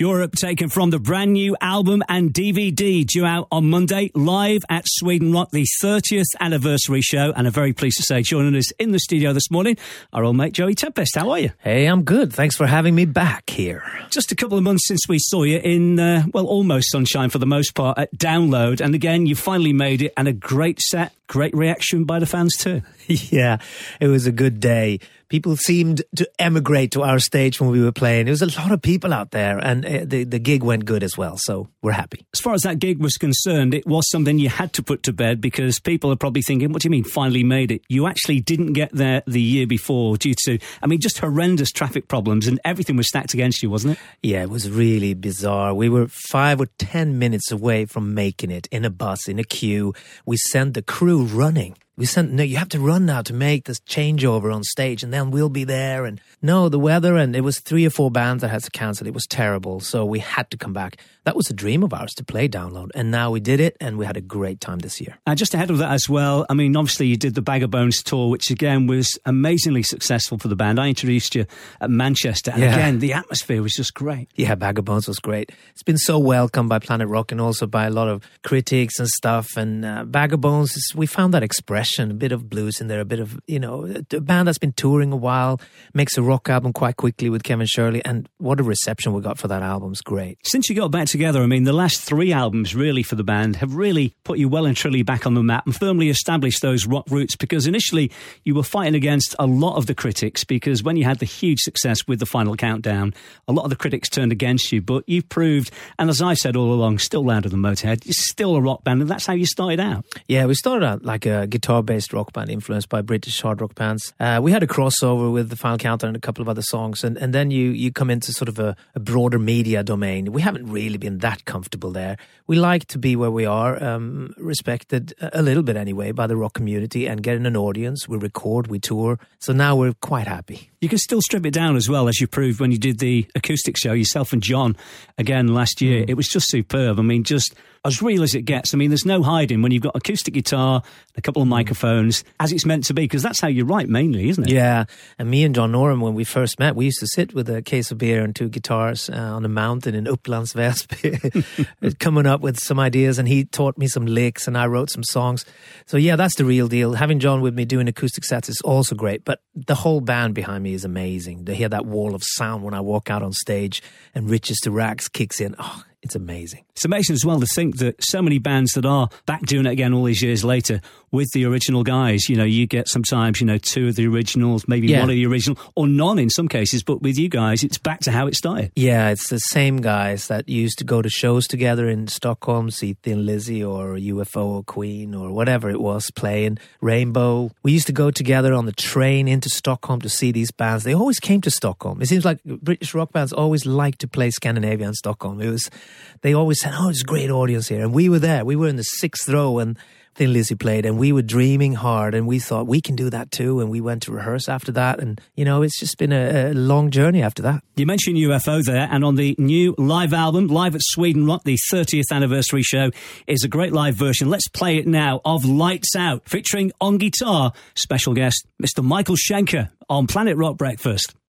Europe, taken from the brand new album and DVD due out on Monday, live at Sweden Rock, the 30th anniversary show. And I'm very pleased to say, joining us in the studio this morning, our old mate Joey Tempest. How are you? Hey, I'm good. Thanks for having me back here. Just a couple of months since we saw you in, almost sunshine for the most part at Download. And again, you finally made it, and a great set, great reaction by the fans too. Yeah, it was a good day. People seemed to emigrate to our stage when we were playing. There was a lot of people out there, and the gig went good as well, so we're happy. As far as that gig was concerned, it was something you had to put to bed, because people are probably thinking, what do you mean, finally made it? You actually didn't get there the year before due to, just horrendous traffic problems, and everything was stacked against you, wasn't it? Yeah, it was really bizarre. We were 5 or 10 minutes away from making it, in a bus, in a queue. We sent the crew running. You have to run now to make this changeover on stage, and then we'll be there. And no, the weather, and it was 3 or 4 bands that had to cancel. It was terrible, so we had to come back. That was a dream of ours, to play Download, and now we did it, and we had a great time this year. And just ahead of that as well, obviously you did the Bag of Bones tour, which again was amazingly successful for the band. I introduced you at Manchester, and again, the atmosphere was just great. Yeah, Bag of Bones was great. It's been so welcomed by Planet Rock, and also by a lot of critics and stuff. And Bag of Bones, we found that expression, a bit of blues in there, a bit of, a band that's been touring a while, makes a rock album quite quickly with Kevin Shirley, and what a reception we got for that album. It's great. Since you got back together, the last 3 albums really for the band have really put you well and truly back on the map and firmly established those rock roots, because initially you were fighting against a lot of the critics, because when you had the huge success with the Final Countdown, a lot of the critics turned against you, but you've proved, and as I've said all along, still louder than Motorhead, you're still a rock band, and that's how you started out. Yeah, we started out like a guitar-based rock band influenced by British hard rock bands. We had a crossover with the Final Countdown and a couple of other songs, and then you come into sort of a broader media domain. We haven't really been that comfortable there. We like to be where we are, respected a little bit anyway by the rock community, and getting an audience. We record, we tour, so now we're quite happy. You can still strip it down as well, as you proved when you did the acoustic show, yourself and John, again last year. It was just superb. Just as real as it gets. There's no hiding when you've got acoustic guitar, a couple of microphones, as it's meant to be, because that's how you write mainly, isn't it? Yeah, and me and John Norum, when we first met, we used to sit with a case of beer and 2 guitars on a mountain in Upplands Väsby, coming up with some ideas, and he taught me some licks and I wrote some songs. So yeah, that's the real deal. Having John with me doing acoustic sets is also great, but the whole band behind me is amazing. They hear that wall of sound when I walk out on stage and Riches to Rags kicks in. Oh, it's amazing. It's amazing as well to think that so many bands that are back doing it again all these years later with the original guys, you get sometimes, 2 of the originals, maybe 1 of the original, or none in some cases, but with you guys, it's back to how it started. Yeah, it's the same guys that used to go to shows together in Stockholm, see Thin Lizzy or UFO or Queen or whatever it was playing, Rainbow. We used to go together on the train into Stockholm to see these bands. They always came to Stockholm. It seems like British rock bands always like to play Scandinavia and Stockholm. They always said, it's a great audience here. And we were there. We were in the 6th row and Thin Lizzy played, and we were dreaming hard, and we thought we can do that too. And we went to rehearse after that. And, it's just been a long journey after that. You mentioned UFO there, and on the new live album, Live at Sweden Rock, the 30th anniversary show, is a great live version. Let's play it now of Lights Out, featuring on guitar, special guest, Mr. Michael Schenker on Planet Rock Breakfast.